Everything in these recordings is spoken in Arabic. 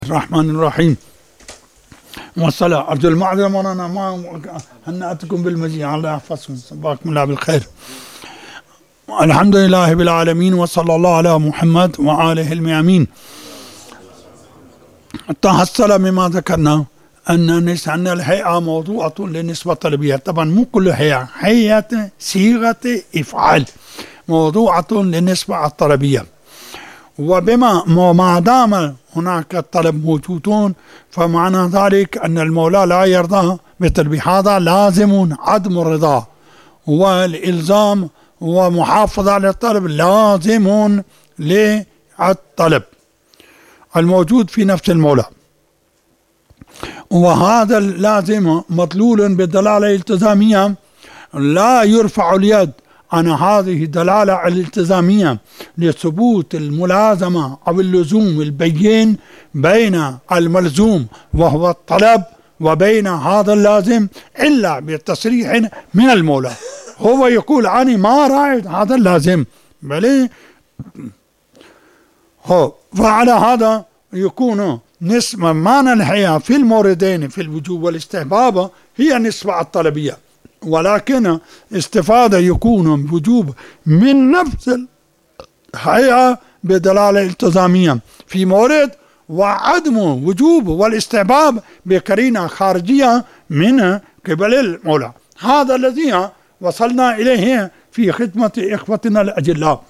الرحمن الرحيم. والصلاة أرجو المعذرة مولانا ما هنأتكم بالمجيء. الله يحفظكم، صباحكم الله بالخير. الحمد لله بالعالمين، وصلى الله على محمد وآله الميامين. تحصل مما ذكرنا أن الهيئة موضوعة للنسبة الطلبية. طبعا مو كل هيئة صيغة إفعال موضوعة للنسبة الطلبية، وبما ما دام هناك الطلب موجودون فمعنى ذلك أن المولى لا يرضى بالطلب. هذا لازم عدم الرضا، والإلزام ومحافظة على الطلب لازم للطلب الموجود في نفس المولى، وهذا اللازم مدلول بالدلالة الالتزامية. لا يرفع اليد عن هذه الدلالة الالتزامية لثبوت الملازمة أو اللزوم البين بين الملزوم وهو الطلب وبين هذا اللازم إلا بتصريح من المولى. هو يقول أنا ما رأيت هذا اللازم بل هو، فعلى هذا يكون نسبة معنى الحياة في الموردين في الوجوب والاستحباب هي النسبة الطلبية، ولكن استفادة يكون وجوب من نفس الهيئة بدلالة التزامية في مورد، وعدم وجوب والاستحباب بقرينة خارجية من قبل المولى. هذا الذي وصلنا إليه في خدمة إخوتنا الأجلاء.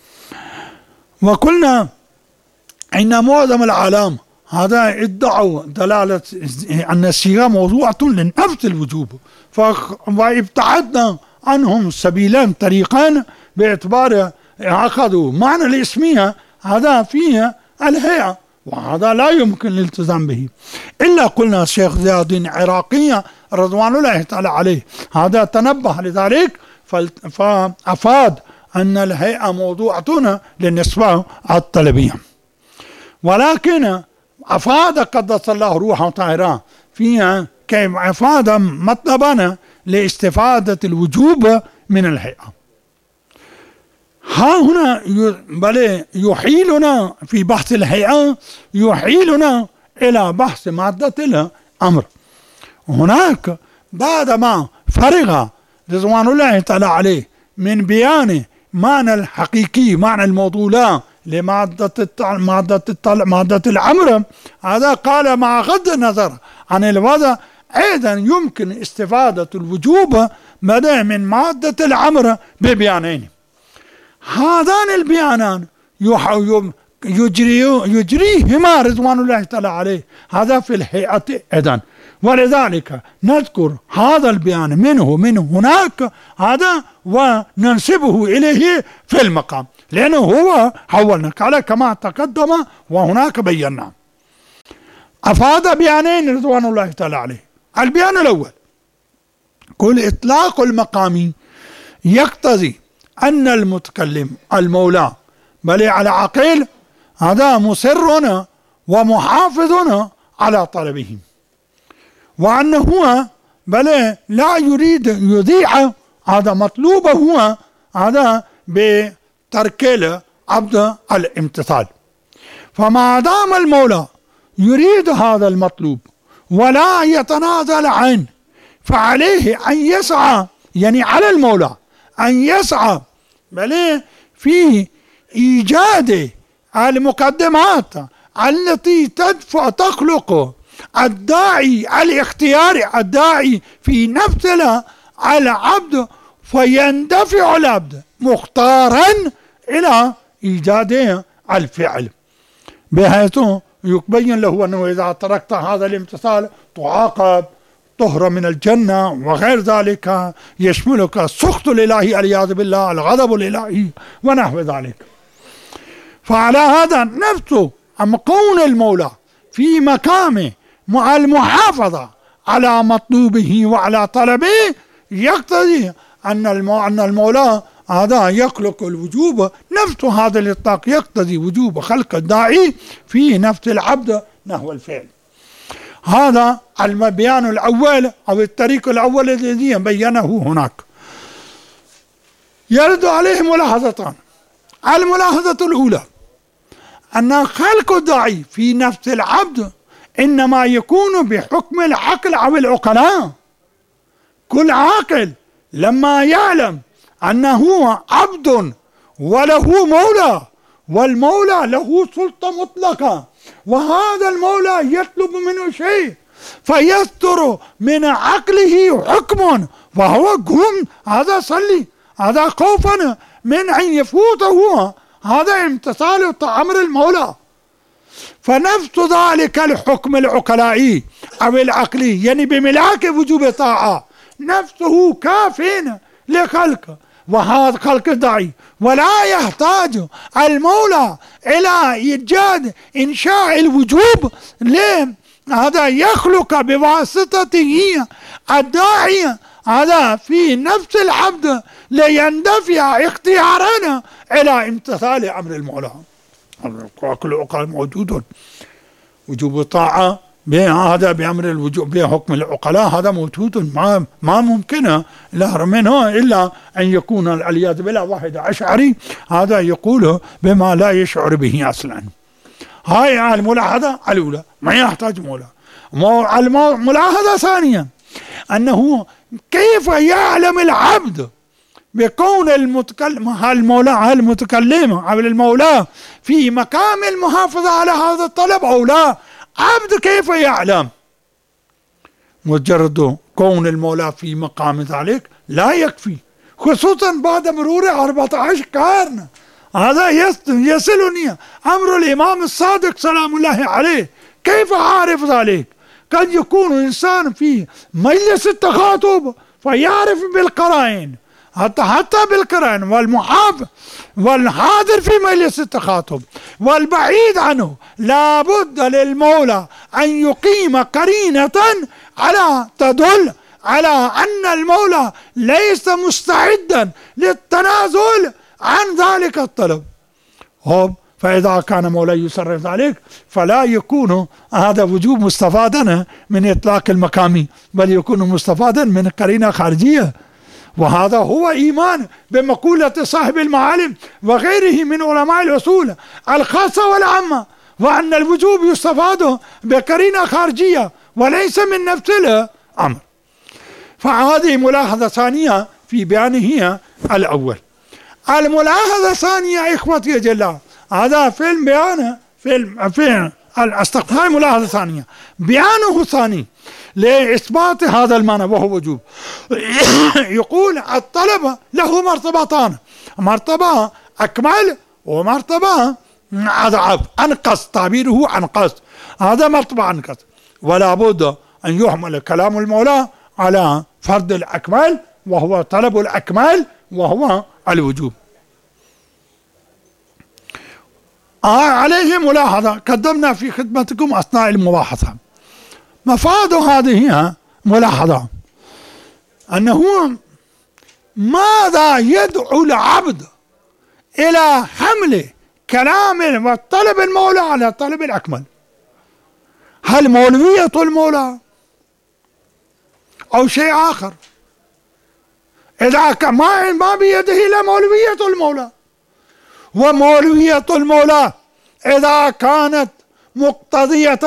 وقلنا إن معظم العالم هذا ادعوا دلالة أن الصيغة موضوعة لنفس الوجوب، وابتعدنا عنهم سبيلان طريقان باعتبار أخذوا معنى الاسمية هذا فيه الهيئة، وهذا لا يمكن الالتزام به. إلا قلنا الشيخ ضياء الدين العراقي رضوان الله تعالى عليه هذا تنبه لذلك فأفاد أن الهيئة موضوعة للنسبة الطلبية، ولكن أفاد قدس الله روحه طاهرة فيها كيف أفاد مطلبنا لاستفادة الوجوب من الهيئة. ها هنا بل يحيلنا في بحث الهيئة يحيلنا إلى بحث مادة الأمر. هناك بعدما فرغ رضوان الله تعالى عليه من بيان معنى الحقيقي معنى الموضوع لمادة الأمر، هذا قال مع غض النظر عن الوضع أيضا يمكن استفادة الوجوب من مادة الأمر ببيانين. هذان البيانان يجريهما رضوان الله تعالى عليه هذا في الهيئة أيضا، ولذلك نذكر هذا البيان من هناك هذا وننسبه إليه في المقام، لأنه هو حولنا على كما تقدم وهناك بينا. أفاد بيانين رضوان الله تعالى عليه. البيان الأول قل إطلاق المقام يقتضي أن المتكلم المولى بل على عقيل هذا مصر ومحافظ على طلبهم، وأنه هو بل لا يريد يذيع هذا مطلوبه هو هذا بترك العبد الامتثال. فما دام المولى يريد هذا المطلوب ولا يتنازل عنه فعليه أن يسعى، يعني على المولى أن يسعى بل في إيجاد المقدمات التي تخلق الداعي الاختياري الداعي في نفس العبد، فيندفع العبد مختارا إلى إيجاد الفعل، بحيث يبين له أنه إذا تركت هذا الامتثال تعاقب، طهر من الجنة وغير ذلك، يشملك السخط الإلهي والعياذ بالله، الغضب الإلهي ونحو ذلك. فعلى هذا نفسه كون المولى في مقامه مع المحافظة على مطلوبه وعلى طلبه يقتضي أن المولى هذا يخلق الوجوب، نفس هذا الإطلاق يقتضي وجوب خلق الداعي في نفس العبد نحو الفعل. هذا البيان الأول أو الطريق الأول الذي بينه هناك. يرد عليه ملاحظتان. الملاحظة الأولى أن خلق الداعي في نفس العبد إنما يكون بحكم العقل أو العقلاء. كل عاقل لما يعلم أنه عبد وله مولى، والمولى له سلطة مطلقة، وهذا المولى يطلب منه شيء فيصدر من عقله حكم وهو قم هذا صلي، هذا خوفا من أن يفوته، هذا امتثال أمر المولى. فنفس ذلك الحكم العقلائي أو العقلي يعني بملاك وجوب طاعة نفسه كاف لخلق، وهذا خلق الداعي، ولا يحتاج المولى إلى إيجاد إنشاء الوجوب هذا يخلق بواسطته الداعي هذا في نفس العبد ليندفع اختيارا إلى امتثال أمر المولى. كل عقل موجود، وجوب الطاعة هذا بأمر الوجوب بحكم العقلاء هذا موجود، ما ممكن لا منه إلا أن يكون العياذ بالله واحد أشعري هذا يقول بما لا يشعر به أصلا. هاي الملاحظة الأولى، ما يحتاج مولى. الملاحظة ثانيا أنه كيف يعلم العبد بكون المتكلم أو المولى في مقام المحافظة على هذا الطلب أو لا؟ عبد كيف يعلم؟ مجرد كون المولى في مقام ذلك لا يكفي، خصوصا بعد مرور 14 قرن. هذا يصلني أمر الإمام الصادق سلام الله عليه. كيف أعرف ذلك؟ قد يكون إنسان في مجلس التخاطب فيعرف بالقرائن، حتى بالقرائن، والحاضر في مجلس التخاطب والبعيد عنه لابد للمولى أن يقيم قرينة على تدل على أن المولى ليس مستعدا للتنازل عن ذلك الطلب. فإذا كان مولاي يصرف ذلك فلا يكون هذا وجوب مستفادا من إطلاق المقام، بل يكون مستفادا من قرينة خارجية. وهذا هو إيمان بمقولة صاحب المعالم وغيره من علماء الأصول الخاصة والعامة، وأن الوجوب يستفاد بقرينة خارجية وليس من نفس الأمر. فهذه ملاحظة ثانية في بيانه الأول. الملاحظة الثانية إخوتي جل هذا في البيان في الاستقبال ملاحظة ثانية بيانه الثاني لإثبات هذا المعنى وهو وجوب. يقول الطلب له مرتبتان، مرتبة أكمل ومرتبة أضعف، أنقص، تعبيره أنقص، هذا مرتبة أنقص، ولا بد أن يحمل كلام المولى على فرض الأكمل وهو طلب الأكمل وهو الوجوب. عليه ملاحظة قدمنا في خدمتكم أثناء المباحثة. مفاد هذه ملاحظة أنه ماذا يدعو العبد إلى حمل كلام وطلب المولى على طلب الأكمل؟ هل مولوية المولى أو شيء آخر؟ إذا ما بيده إلا مولوية المولى، ومولوية المولى إذا كانت مقتضية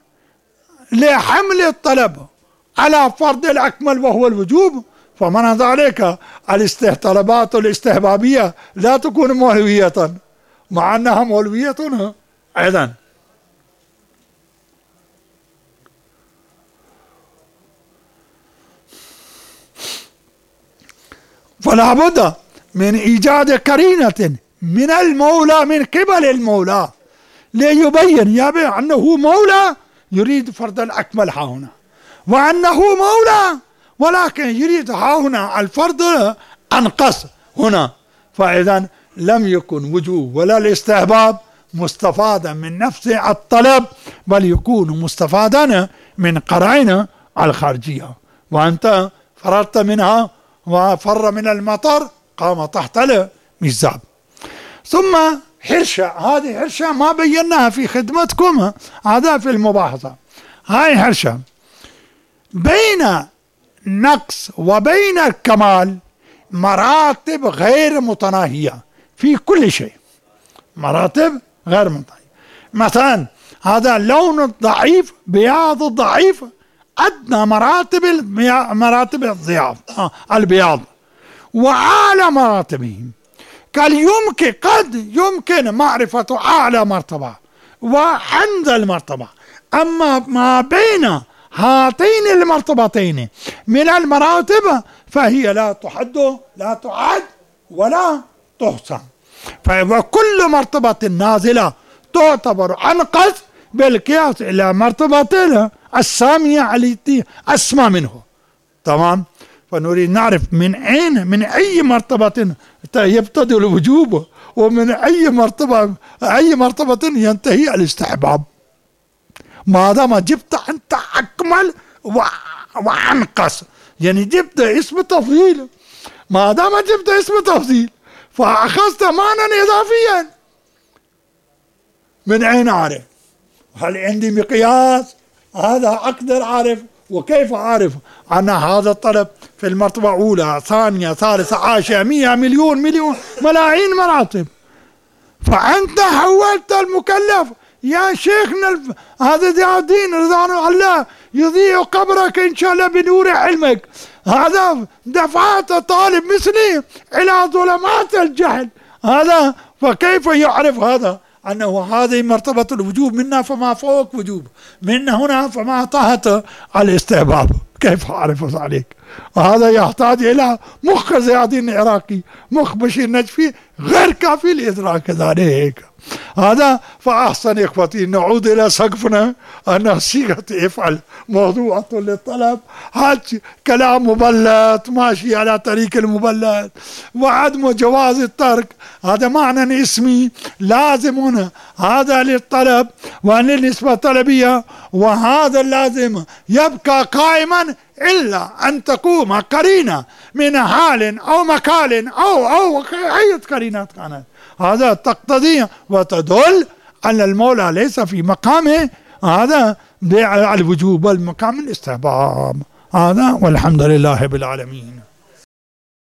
لحمل الطلب على فرض الأكمل وهو الوجوب، فمن ذلك الطلبات الاستحبابية لا تكون مولوية مع أنها مولوية أيضا. فلا بد من إيجاد قرينة من المولى من قبل المولى ليبين أنه مولى يريد فرض الأكمل ها هنا، وأنه مولى ولكن يريد ها هنا الفرض أنقص هنا. فإذا لم يكن وجوب ولا الاستحباب مستفادا من نفس الطلب، بل يكون مستفادا من قرائن الخارجية. وأنت فررت منها وفر من المطر قام تحت الميزاب. ثم حرشة، هذه حرشة ما بيناها في خدمتكم، هذا في المباحثة. هاي حرشة بين نقص وبين الكمال مراتب غير متناهية في كل شيء، مراتب غير متناهية. مثلا هذا اللون الضعيف، بياض الضعيف، أدنى مراتب البياض وأعلى مراتبه. قال قد يمكن معرفة أعلى مرتبة وعند المرتبة، أما ما بين هاتين المرتبتين من المراتب فهي لا تعد ولا تحصى. فكل مرتبة نازلة تعتبر أنقص بالقياس إلى مرتبة السامية التي أسمى منه. تمام. فنريد نعرف من أي مرتبة يبتدئ الوجوب، ومن أي مرتبة ينتهي الاستحباب. ما دام جبت أنت أكمل وأنقص، يعني جبت اسم تفضيل، ما دام جبت اسم تفضيل فأخذت معنى إضافيا، من أين أعرف؟ هل عندي مقياس؟ هذا أقدر أعرف. وكيف أعرف أن هذا الطلب في المرتبة أولى ثانية ثالثة عاشرة 100 مليون ملايين مراتب؟ فأنت حولت المكلف يا شيخنا هذا ضياء الدين رضوان الله يضيء قبرك إن شاء الله بنور علمك، هذا دفعت طالب مثلي إلى ظلمات الجهل. هذا فكيف يعرف هذا أنه هذه مرتبة الوجوب، منا فما فوق وجوب، من هنا فما تحت الاستحباب؟ كيف أعرف ذلك؟ وهذا يحتاج إلى مخ ضياء الدين العراقي، مخ بشير النجفي غير كافي لإدراك ذلك. هذا فأحسن إخوتي نعود إلى سقفنا أن صيغة افعل موضوعة للطلب، هذا كلام مبلت ماشي على طريق المبلت، وعدم جواز الترك هذا معنى اسمي لازم هنا هذا للطلب وأن النسبة الطلبية، وهذا اللازم يبقى قائما إلا أن تقوم قرينة من حال أو مكان أو أي قرينات كانت، هذا تقتضي وتدل أن المولى ليس في مقامه هذا الوجوب والمقام الاستحباب. هذا والحمد لله بالعالمين.